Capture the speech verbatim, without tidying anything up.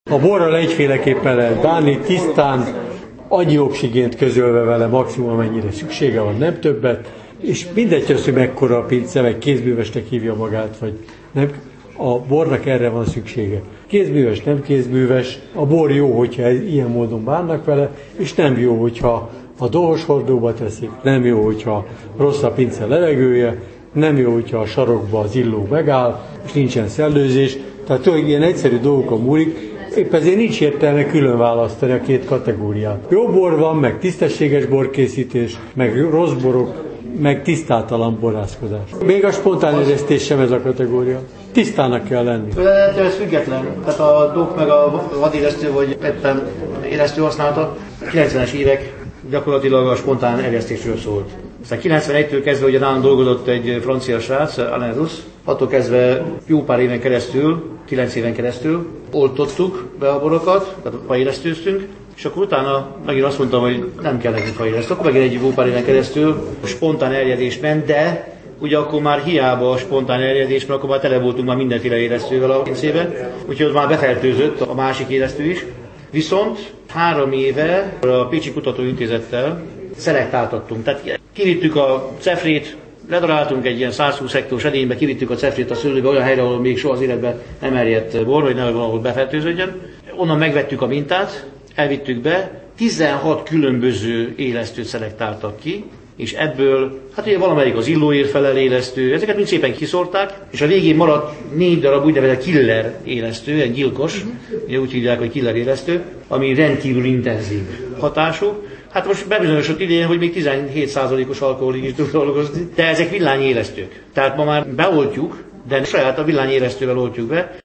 A borral egyféleképpen lehet bánni, tisztán, annyi oxigént közölve vele maximum, amennyire szüksége van, nem többet, és mindegy az, hogy mekkora a pince, meg kézművesnek hívja magát, vagy nem, a bornak erre van szüksége. Kézműves, nem kézműves, a bor jó, hogyha ilyen módon bánnak vele, és nem jó, hogyha a dohos hordóba teszik, nem jó, hogyha rossz a pince levegője, nem jó, hogyha a sarokba az illó megáll, és nincsen szellőzés, tehát olyan ilyen egyszerű dolgokon múlik. Épp ezért nincs értelme külön választani a két kategóriát. Jó bor van, meg tisztességes borkészítés, meg rossz borok, meg tisztátalan borászkodás. Még a spontán eresztés sem ez a kategória. Tisztának kell lenni. Ez független. Tehát a dok meg a vadélesztő vagy éppen élesztő használata kilencvenes évek gyakorlatilag a spontán erjesztésről szólt. Aztán kilencvenegytől kezdve ugye nálam dolgozott egy francia srác, Alain Rousse, attól kezdve jó pár éven keresztül, kilenc éven keresztül oltottuk be a borokat, tehát faélesztőztünk, és akkor utána megint azt mondtam, hogy nem kell nekünk faélesztő, akkor megint egy jó pár éven keresztül spontán erjedés ment, de ugye akkor már hiába a spontán erjedés, mert akkor már tele voltunk már mindenféle élesztővel a pincében, úgyhogy ott már befertőzött a másik élesztő is. Viszont három éve a Pécsi Kutatóintézettel szelektáltattunk. Tehát kivittük a cefrét, ledaráltunk egy ilyen száz húsz hektáros edénybe, kivittük a cefrét a szőlőbe olyan helyre, ahol még soha az életben nem erjedt bor, hogy nehogy valahol befertőződjön. Onnan megvettük a mintát, elvittük be, tizenhat különböző élesztőt szelektáltak ki, és ebből, hát ugye valamelyik az illóért felel élesztő, ezeket mind szépen kiszórták, és a végén maradt négy darab úgynevezett killer élesztő, egy gyilkos, ugye úgy hívják, hogy killer élesztő, ami rendkívül intenzív hatású. Hát most bebizonyosodott idén, hogy még tizenhét százalékos alkoholig is tud dolgozni, de ezek villányélesztők. Tehát ma már beoltjuk, de saját a villányélesztővel oltjuk be.